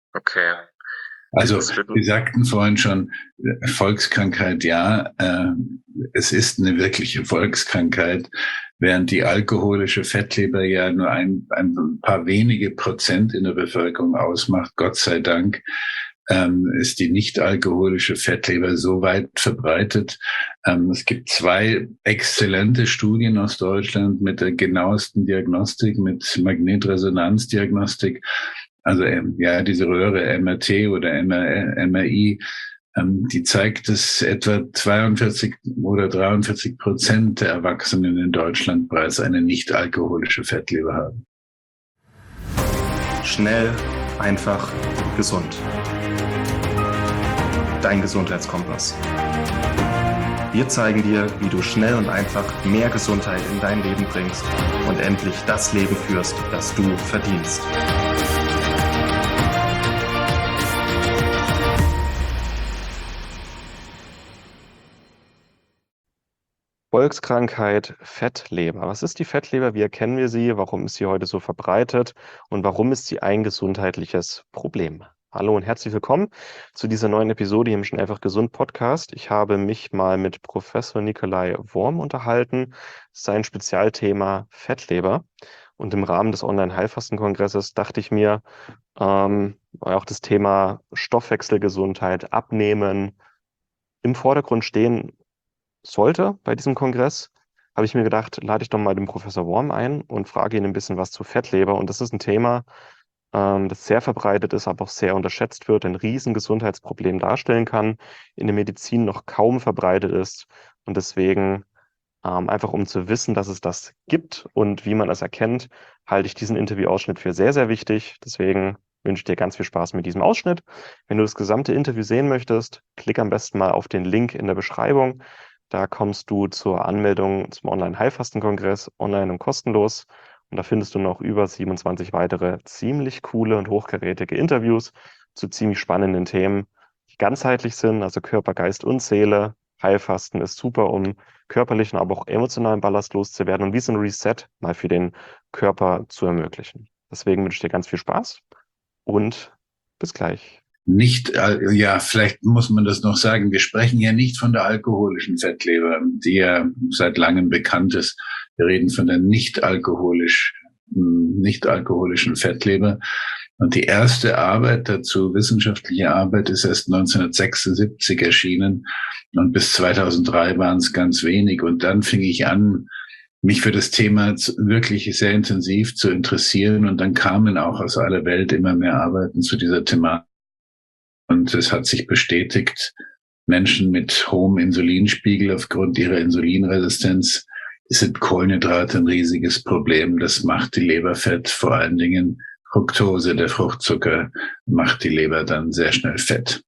Okay. Also, Das wird, Sie sagten vorhin schon, Volkskrankheit, ja, es ist eine wirkliche Volkskrankheit, während die alkoholische Fettleber ja nur ein paar wenige Prozent in der Bevölkerung ausmacht, Gott sei Dank, ist die nicht-alkoholische Fettleber so weit verbreitet. Es gibt zwei exzellente Studien aus Deutschland mit der genauesten Diagnostik, mit Magnetresonanzdiagnostik. Also ja, diese Röhre MRT oder MRI, die zeigt, dass etwa 42 oder 43% der Erwachsenen in Deutschland bereits eine nicht-alkoholische Fettleber haben. Schnell, einfach, gesund. Dein Gesundheitskompass. Wir zeigen dir, wie du schnell und einfach mehr Gesundheit in dein Leben bringst und endlich das Leben führst, das du verdienst. Volkskrankheit Fettleber. Was ist die Fettleber? Wie erkennen wir sie? Warum ist sie heute so verbreitet? Und warum ist sie ein gesundheitliches Problem? Hallo und herzlich willkommen zu dieser neuen Episode hier im Schnell einfach gesund Podcast. Ich habe mich mal mit Professor Nikolai Worm unterhalten. Sein Spezialthema Fettleber. Und im Rahmen des Online-Heilfastenkongresses dachte ich mir, weil auch das Thema Stoffwechselgesundheit, Abnehmen im Vordergrund stehen sollte bei diesem Kongress, habe ich mir gedacht, lade ich doch mal den Professor Worm ein und frage ihn ein bisschen was zu Fettleber. Und das ist ein Thema, das sehr verbreitet ist, aber auch sehr unterschätzt wird, ein Riesengesundheitsproblem darstellen kann, in der Medizin noch kaum verbreitet ist. Und deswegen, einfach um zu wissen, dass es das gibt und wie man es erkennt, halte ich diesen Interviewausschnitt für sehr, sehr wichtig. Deswegen wünsche ich dir ganz viel Spaß mit diesem Ausschnitt. Wenn du das gesamte Interview sehen möchtest, klick am besten mal auf den Link in der Beschreibung. Da kommst du zur Anmeldung zum Online-Heilfastenkongress, online und kostenlos. Und da findest du noch über 27 weitere ziemlich coole und hochkarätige Interviews zu ziemlich spannenden Themen, die ganzheitlich sind, also Körper, Geist und Seele. Heilfasten ist super, um körperlichen, aber auch emotionalen Ballast loszuwerden und wie so ein Reset mal für den Körper zu ermöglichen. Deswegen wünsche ich dir ganz viel Spaß und bis gleich. Nicht, ja, vielleicht muss man das noch sagen. Wir sprechen ja nicht von der alkoholischen Fettleber, die ja seit langem bekannt ist. Wir reden von der nicht-alkoholischen Fettleber. Und die erste Arbeit dazu, wissenschaftliche Arbeit, ist erst 1976 erschienen. Und bis 2003 waren es ganz wenig. Und dann fing ich an, mich für das Thema wirklich sehr intensiv zu interessieren. Und dann kamen auch aus aller Welt immer mehr Arbeiten zu dieser Thematik. Und es hat sich bestätigt, Menschen mit hohem Insulinspiegel aufgrund ihrer Insulinresistenz sind Kohlenhydrate ein riesiges Problem. Das macht die Leber fett, vor allen Dingen Fructose, der Fruchtzucker, macht die Leber dann sehr schnell fett.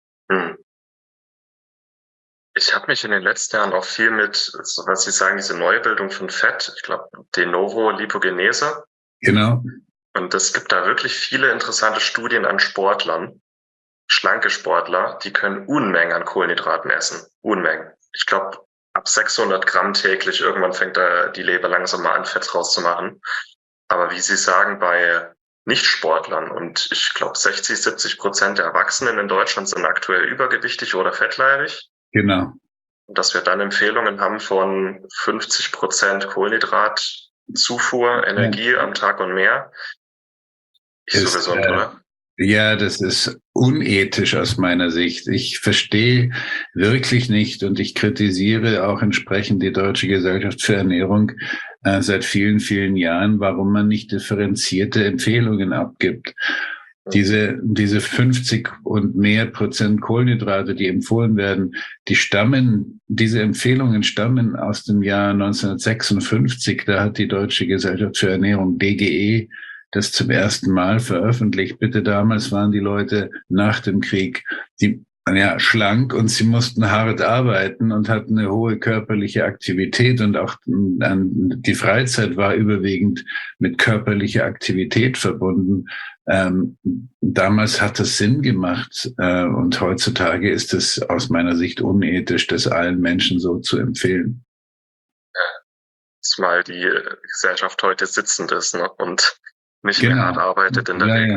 Ich habe mich in den letzten Jahren auch viel mit, so was Sie sagen, diese Neubildung von Fett, ich glaube, De novo Lipogenese. Genau. Und es gibt da wirklich viele interessante Studien an Sportlern, schlanke Sportler, die können Unmengen an Kohlenhydraten essen. Unmengen. Ich glaube, ab 600 Gramm täglich, irgendwann fängt da die Leber langsam mal an, Fett rauszumachen. Aber wie Sie sagen, bei Nichtsportlern und ich glaube 60-70% der Erwachsenen in Deutschland sind aktuell übergewichtig oder fettleibig. Genau. Und dass wir dann Empfehlungen haben von 50% Kohlenhydratzufuhr, Energie am Tag und mehr. Nicht so gesund, oder? Ja, das ist unethisch aus meiner Sicht. Ich verstehe wirklich nicht und ich kritisiere auch entsprechend die Deutsche Gesellschaft für Ernährung seit vielen, vielen Jahren, warum man nicht differenzierte Empfehlungen abgibt. Diese 50 und mehr Prozent Kohlenhydrate, die empfohlen werden, diese Empfehlungen stammen aus dem Jahr 1956. Da hat die Deutsche Gesellschaft für Ernährung, DGE, das zum ersten Mal veröffentlicht. Bitte, damals waren die Leute nach dem Krieg schlank und sie mussten hart arbeiten und hatten eine hohe körperliche Aktivität und auch die Freizeit war überwiegend mit körperlicher Aktivität verbunden. Damals hat es Sinn gemacht und heutzutage ist es aus meiner Sicht unethisch, das allen Menschen so zu empfehlen. Zumal die Gesellschaft heute sitzend ist, ne? Und nicht mehr hart arbeitet in der Regel.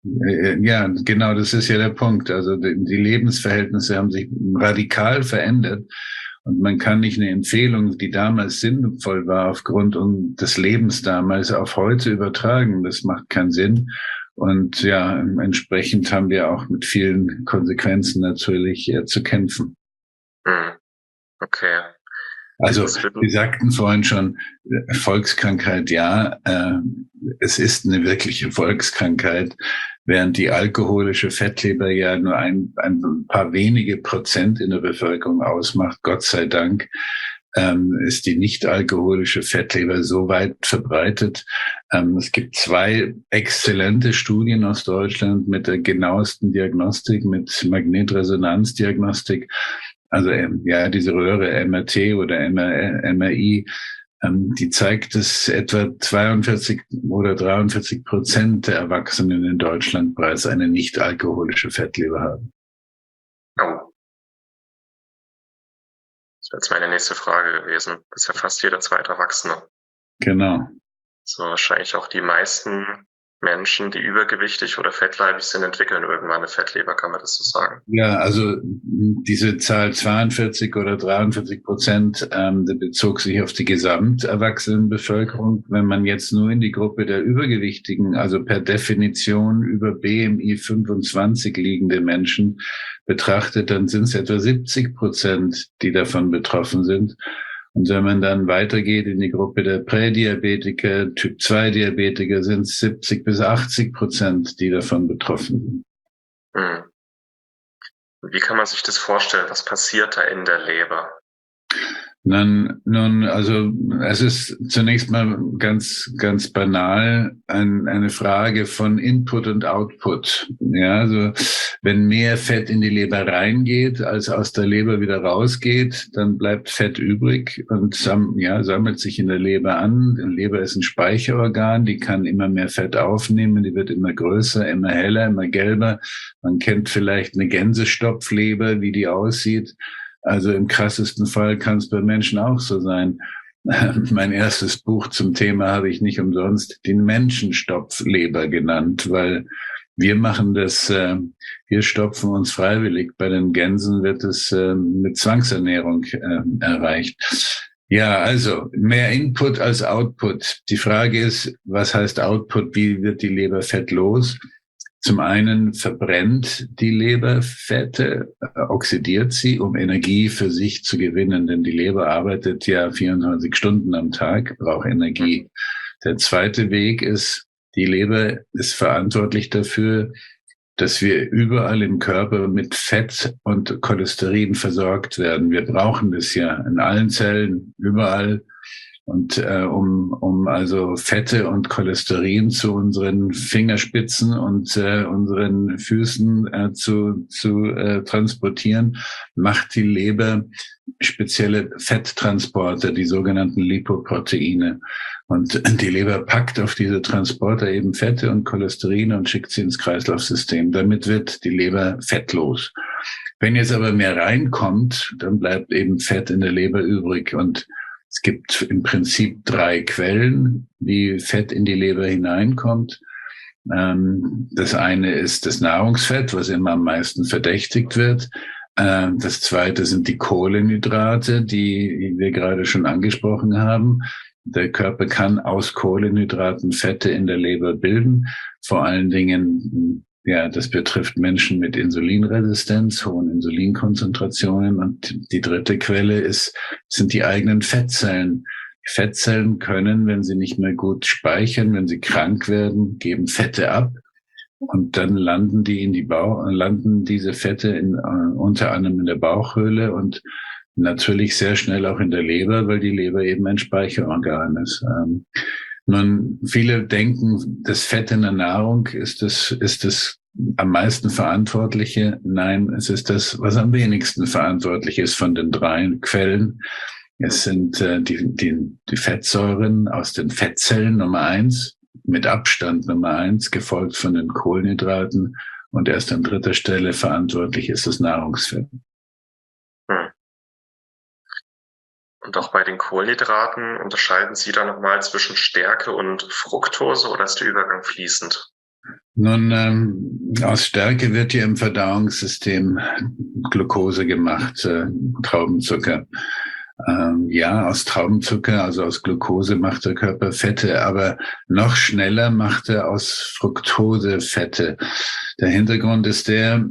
Ja, genau, das ist ja der Punkt. Also die Lebensverhältnisse haben sich radikal verändert und man kann nicht eine Empfehlung, die damals sinnvoll war, aufgrund des Lebens damals auf heute übertragen. Das macht keinen Sinn. Und ja, entsprechend haben wir auch mit vielen Konsequenzen natürlich zu kämpfen. Okay. Also, Sie sagten vorhin schon, Volkskrankheit, ja, es ist eine wirkliche Volkskrankheit, während die alkoholische Fettleber ja nur ein paar wenige Prozent in der Bevölkerung ausmacht, Gott sei Dank, ist die nicht-alkoholische Fettleber so weit verbreitet. Es gibt 2 exzellente Studien aus Deutschland mit der genauesten Diagnostik, mit Magnetresonanzdiagnostik. Also ja, diese Röhre MRT oder MRI, die zeigt, dass etwa 42 oder 43% der Erwachsenen in Deutschland bereits eine nicht-alkoholische Fettleber haben. Oh. Das wäre jetzt meine nächste Frage gewesen. Das ist ja fast jeder zweite Erwachsene. Genau. So wahrscheinlich auch die meisten Menschen, die übergewichtig oder fettleibig sind, entwickeln irgendwann eine Fettleber, kann man das so sagen? Ja, also diese Zahl 42 oder 43%, der bezog sich auf die Gesamterwachsenenbevölkerung. Wenn man jetzt nur in die Gruppe der Übergewichtigen, also per Definition über BMI 25 liegende Menschen betrachtet, dann sind es etwa 70%, die davon betroffen sind. Und wenn man dann weitergeht in die Gruppe der Prädiabetiker, Typ-2-Diabetiker, sind es 70-80%, die davon betroffen sind. Wie kann man sich das vorstellen? Was passiert da in der Leber? Nun, also es ist zunächst mal ganz banal eine Frage von Input und Output. Ja, also wenn mehr Fett in die Leber reingeht, als aus der Leber wieder rausgeht, dann bleibt Fett übrig und sammelt sich in der Leber an. Die Leber ist ein Speicherorgan, die kann immer mehr Fett aufnehmen, die wird immer größer, immer heller, immer gelber. Man kennt vielleicht eine Gänsestopfleber, wie die aussieht. Also im krassesten Fall kann es bei Menschen auch so sein. Mein erstes Buch zum Thema habe ich nicht umsonst den Menschenstopfleber genannt, weil wir machen das, wir stopfen uns freiwillig. Bei den Gänsen wird es mit Zwangsernährung erreicht. Ja, also mehr Input als Output. Die Frage ist, was heißt Output? Wie wird die Leber Fett los? Zum einen verbrennt die Leber Fette, oxidiert sie, um Energie für sich zu gewinnen, denn die Leber arbeitet ja 24 Stunden am Tag, braucht Energie. Der zweite Weg ist, die Leber ist verantwortlich dafür, dass wir überall im Körper mit Fett und Cholesterin versorgt werden. Wir brauchen das ja in allen Zellen, überall. Und um also Fette und Cholesterin zu unseren Fingerspitzen und unseren Füßen zu transportieren, macht die Leber spezielle Fetttransporter, die sogenannten Lipoproteine. Und die Leber packt auf diese Transporter eben Fette und Cholesterin und schickt sie ins Kreislaufsystem. Damit wird die Leber fettlos. Wenn jetzt aber mehr reinkommt, dann bleibt eben Fett in der Leber übrig. Und es gibt im Prinzip 3 Quellen, wie Fett in die Leber hineinkommt. Das eine ist das Nahrungsfett, was immer am meisten verdächtigt wird. Das zweite sind die Kohlenhydrate, die wir gerade schon angesprochen haben. Der Körper kann aus Kohlenhydraten Fette in der Leber bilden. Vor allen Dingen, ja, das betrifft Menschen mit Insulinresistenz, hohen Insulinkonzentrationen. Und die dritte Quelle sind die eigenen Fettzellen. Die Fettzellen können, wenn sie nicht mehr gut speichern, wenn sie krank werden, geben Fette ab. Und dann landen diese Fette unter anderem in der Bauchhöhle und natürlich sehr schnell auch in der Leber, weil die Leber eben ein Speicherorgan ist. Nun, viele denken, das Fett in der Nahrung ist das am meisten Verantwortliche. Nein, es ist das, was am wenigsten verantwortlich ist von den 3 Quellen. Es sind die Fettsäuren aus den Fettzellen Nummer 1, mit Abstand Nummer 1, gefolgt von den Kohlenhydraten und erst an 3. Stelle verantwortlich ist das Nahrungsfett. Und auch bei den Kohlenhydraten unterscheiden Sie da nochmal zwischen Stärke und Fructose oder ist der Übergang fließend? Nun, aus Stärke wird ja im Verdauungssystem Glucose gemacht, Traubenzucker. Ja, aus Traubenzucker, also aus Glucose macht der Körper Fette, aber noch schneller macht er aus Fructose Fette. Der Hintergrund ist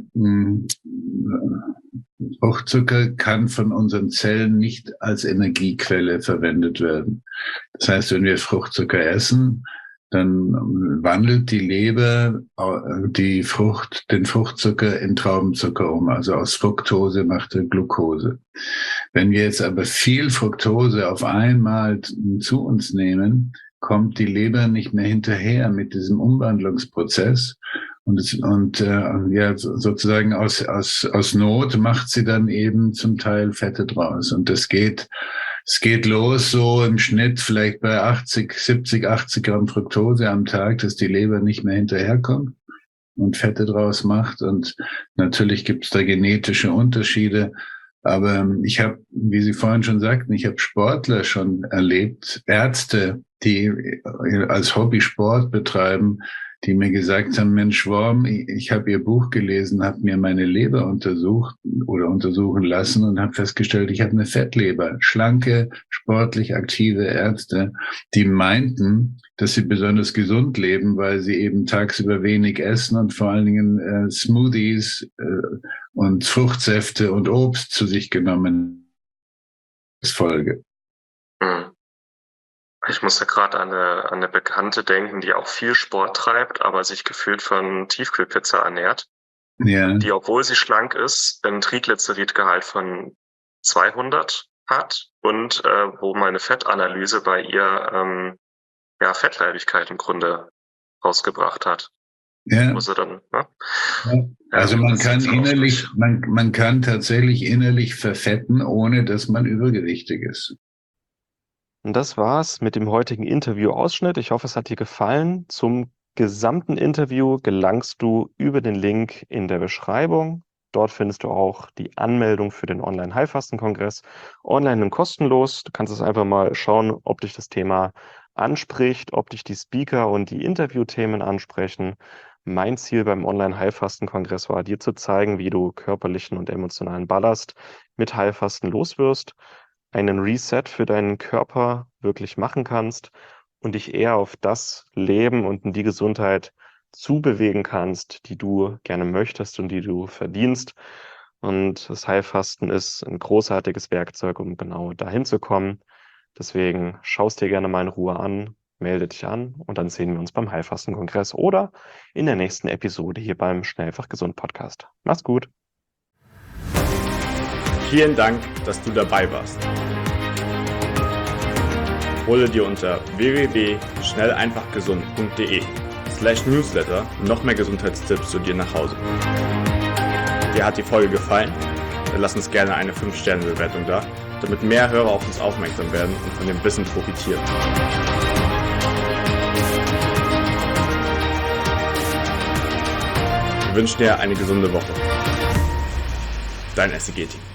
Fruchtzucker kann von unseren Zellen nicht als Energiequelle verwendet werden. Das heißt, wenn wir Fruchtzucker essen, dann wandelt die Leber den Fruchtzucker in Traubenzucker um. Also aus Fructose macht er Glucose. Wenn wir jetzt aber viel Fructose auf einmal zu uns nehmen, kommt die Leber nicht mehr hinterher mit diesem Umwandlungsprozess. Und sozusagen aus Not macht sie dann eben zum Teil Fette draus. Und es geht los so im Schnitt vielleicht bei 70, 80 Gramm Fructose am Tag, dass die Leber nicht mehr hinterherkommt und Fette draus macht. Und natürlich gibt es da genetische Unterschiede. Aber ich habe, wie Sie vorhin schon sagten, ich habe Sportler schon erlebt, Ärzte, die als Hobby Sport betreiben, die mir gesagt haben, Mensch, Worm, ich habe Ihr Buch gelesen, habe mir meine Leber untersucht oder untersuchen lassen und habe festgestellt, ich habe eine Fettleber. Schlanke, sportlich aktive Ärzte, die meinten, dass sie besonders gesund leben, weil sie eben tagsüber wenig essen und vor allen Dingen Smoothies und Fruchtsäfte und Obst zu sich genommen als Folge. Ich muss da gerade an eine Bekannte denken, die auch viel Sport treibt, aber sich gefühlt von Tiefkühlpizza ernährt. Ja. Die, obwohl sie schlank ist, ein Triglyceridgehalt von 200 hat und wo meine Fettanalyse bei ihr Fettleibigkeit im Grunde rausgebracht hat. Ja. Wo sie dann, ne? Ja. Also man kann tatsächlich innerlich verfetten, ohne dass man übergewichtig ist. Und das war's mit dem heutigen Interview-Ausschnitt. Ich hoffe, es hat dir gefallen. Zum gesamten Interview gelangst du über den Link in der Beschreibung. Dort findest du auch die Anmeldung für den Online-Heilfasten-Kongress. Online und kostenlos. Du kannst es einfach mal schauen, ob dich das Thema anspricht, ob dich die Speaker und die Interviewthemen ansprechen. Mein Ziel beim Online-Heilfasten-Kongress war, dir zu zeigen, wie du körperlichen und emotionalen Ballast mit Heilfasten loswirst, einen Reset für deinen Körper wirklich machen kannst und dich eher auf das Leben und in die Gesundheit zubewegen kannst, die du gerne möchtest und die du verdienst. Und das Heilfasten ist ein großartiges Werkzeug, um genau dahin zu kommen. Deswegen schau es dir gerne mal in Ruhe an, melde dich an und dann sehen wir uns beim Heilfasten-Kongress oder in der nächsten Episode hier beim Schnell einfach gesund Podcast. Mach's gut. Vielen Dank, dass du dabei warst. Hole dir unter www.schnelleinfachgesund.de/Newsletter noch mehr Gesundheitstipps zu dir nach Hause. Dir hat die Folge gefallen? Dann lass uns gerne eine 5-Sterne-Bewertung da, damit mehr Hörer auf uns aufmerksam werden und von dem Wissen profitieren. Wir wünschen dir eine gesunde Woche. Dein SEG-Team.